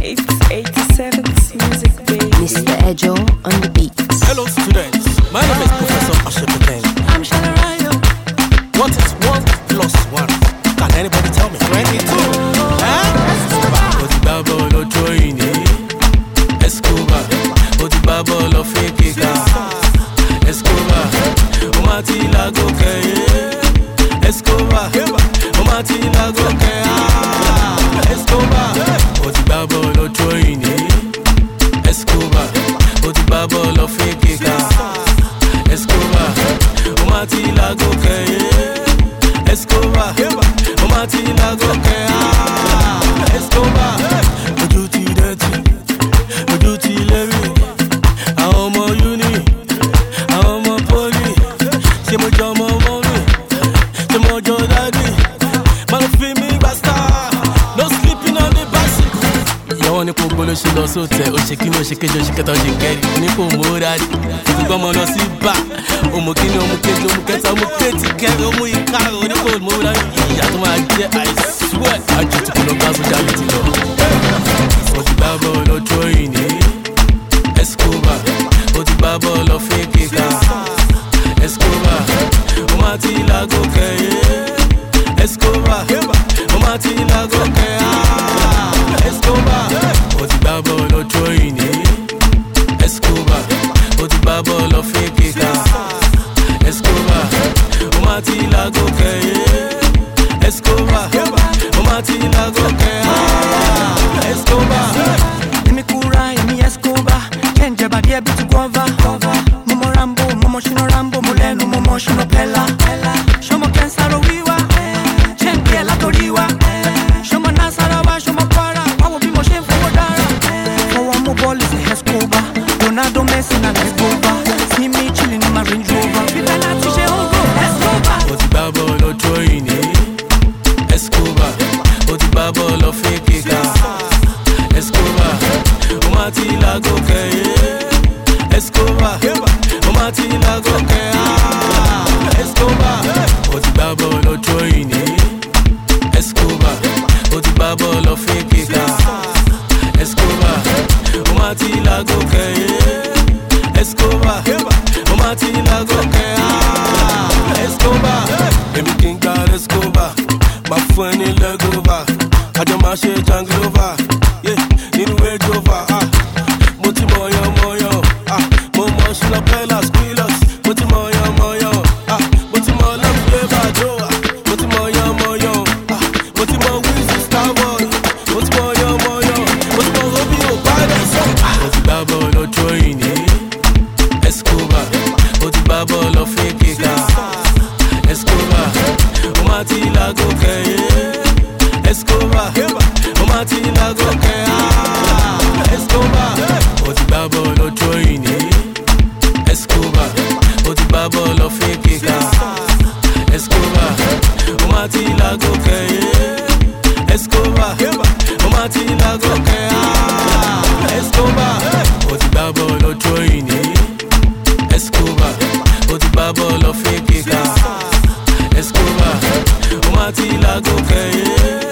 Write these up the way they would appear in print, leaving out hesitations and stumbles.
It's 87's music, baby. Mr. Ejo on the beats. Hello students, my name is Professor Ashepoteng. I'm Shalarayo. What is 1 plus 1? Can anybody tell me? 22. Otibabo lo joini, Escobar. Otibabo lo fikika, Escobar. Umati la gokeye, Escobar. Umati la gokeye, Escobar. Otibabo lo joini, Escobar. Otibabo lo fikika, Escobar. Umati la gokeye, Escobar. Umati la gokeye, Escobar. Ojú ti dẹ́tí, ojú ti lẹ́rí. Àwọn ọmọ uni, àwọn ọmọ poli. Ṣé mo jọ ọmọ mọ́mí? Ṣé mo jọ dádì? Má lọ fi mí gba star. No sleeping on the bicycle. Ìyàwó ni kò gbolo ṣe lọ sóòtẹ́. Ó ṣe kí ni ó ṣe kéjọ ṣe kẹta ó ṣe kẹ́rì. Ní kò mú dáadé. Ìgbọ́n mọ lọ sí bá. Ọmọ kíni, ọmọ kejì, ọmọ kẹta, ọmọ kéètì kẹrin, ọmọ ìkarùn. Ní kò mú dáadé. Ìyá tó máa jẹ́ I swear. Àjò tí kò lọ bá sójà mi ti lọ. Otibabo lo joini, Escobar. Otibabo lo fikika, Escobar. Umati la gokeye, Escobar. Umati la gokeye, Escobar. Otibabo lo joini, Escobar. Otibabo lo fikika, Escobar. Umati la gokeye, Escobar. Umati la gokeye, Escobar. Imi kura, imi Escobar. Kenje badi ebi tu guava. Momo Rambo, momo shino Rambo. Mulenu, momo shino Pella. Shomo kensaro wiwa. Chenke la toriwa. Shomo nasarawa, shomo para. Wawo bimo shen fuwo dara. For mo ball is a Escobar. Ronaldo, Messi na Escobar. See me chilling in my Range Rover. Viva la tije hongo, Escobar. Otibabo lo joini, Escobar. Otibabo lo fikika, Escobar. Umati la gokeye, Escobar. Umati la gokeye, Escobar. Otibabo lo joini, Escobar. Otibabo lo fikika, Escobar. Umati la gokeye, Escobar. Umati la gokeye, Escobar. Emi king got Escobar. My funny leg over. I just my shit jungle over. Yeah, need to wait over. Moti moyo. Momo shina pela squealers. Moti moyo. Moti mo love flavor joa. Moti moyo. Moti mo wheezy star boy. Moti moyo. Moti mo hobi o bada so. Otibabo lo joini, Escobar. Otibabo lo fikika, Escobar. Umati la gokeye, Escobar. Umati la gokeye, Escobar. Otibabo lo joini, Escobar. Otibabo lo fikika, Escobar. Umati la gokeye, Escobar. Umati la gokeye, Escobar. Otibabo lo joini, Escobar. Otibabo lo fikika, Escobar. Umati la gokeye,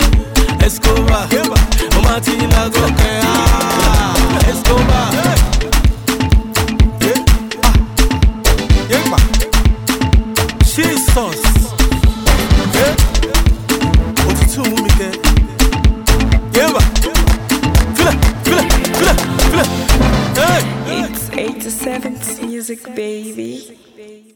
Escobar. Umati la gokeye, Escobar. Jesus. Otitu mumike. Feel it. Hey. It's 87's music, baby.